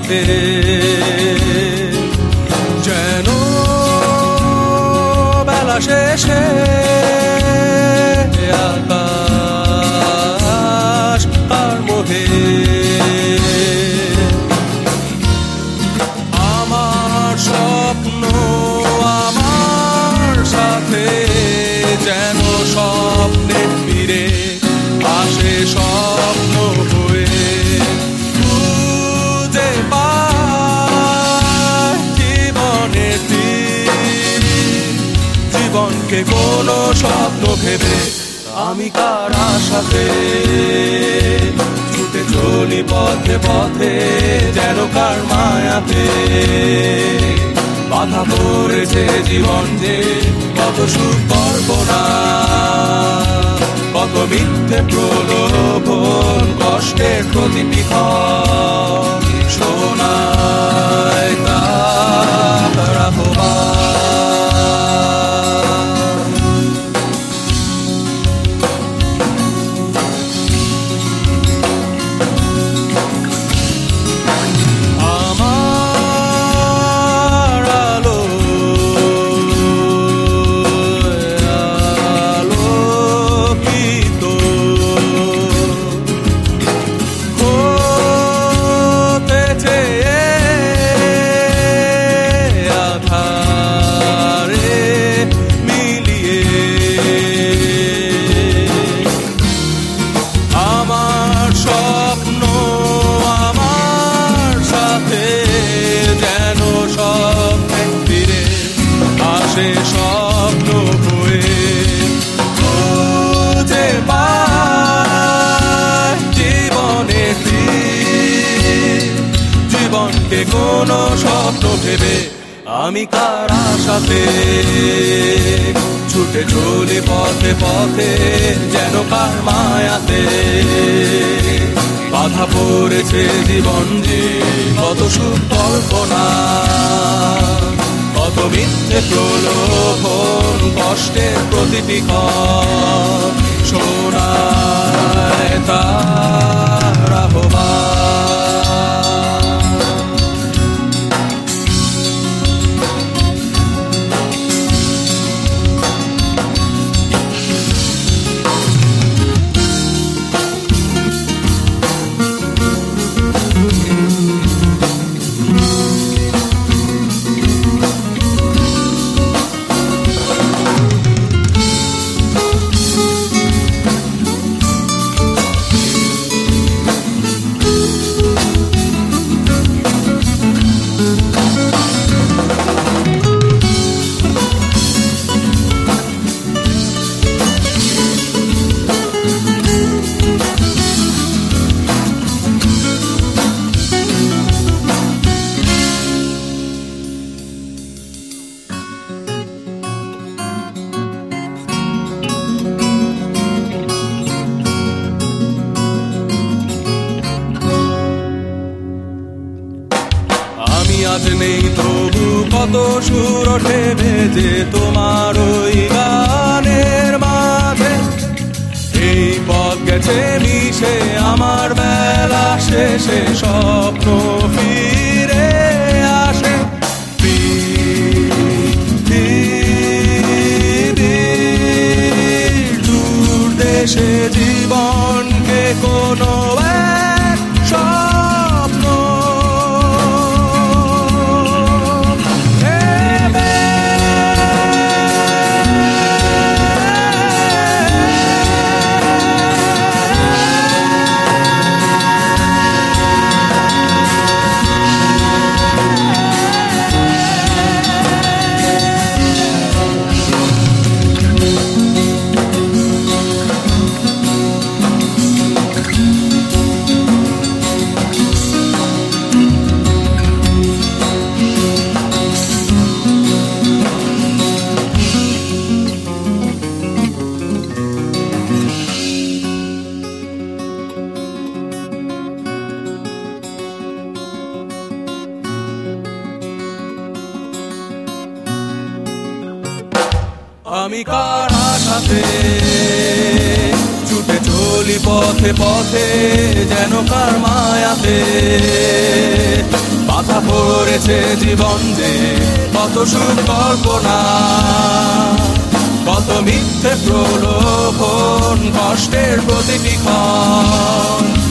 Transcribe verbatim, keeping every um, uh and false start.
মায়াতে যেন বেলা শেষে আকাশ আর মোহে আমার স্বপ্ন আমার সাথে যেন স্বপ্নে ফিরে আসে স্বপ্ন হয়ে খুঁজে পায় জীবনের জীবনকে কোনো স্বপ্ন ভেবে আমি কার আশাতে ছুটে চলি পথে পথে যেন কার মায়াতে বাধা পড়েছে জীবন যে কত সুখ কল্পনা কত মিথ্যে প্রলোভন কষ্টের প্রতিটি ক্ষণ শোনায় তার আহ্বান স্বপ্ন হয়ে খুঁজে পায় জীবনের জীবনকে কোনো স্বপ্ন ভেবে আমি কার আশাতে ছুটে চলি পথে পথে যেন কার মায়াতে বাধা পড়েছে জীবন যে কত সুখ কল্পনা কত মিথ্যে প্রলোভন কষ্টের প্রতিটি ক্ষণ শোনায় তার আহ্বান আজ নেই তবু কত সুর ওঠে ভেজে তোমার ওই গানের মাঝে এই পথ গেছে মিশে আমার বেলা শেষে স্বপ্ন ফিরে আসে দূর দেশে জীবনকে কোনো এক স্বপ্ন আমি কার আশাতে ছুটে চলি পথে পথে যেন কার মায়াতে মাথা পড়েছে জীবন যে কত সুখ কল্পনা, কত মিথ্যে প্রলোভন, কষ্টের প্রতিটি ক্ষণ।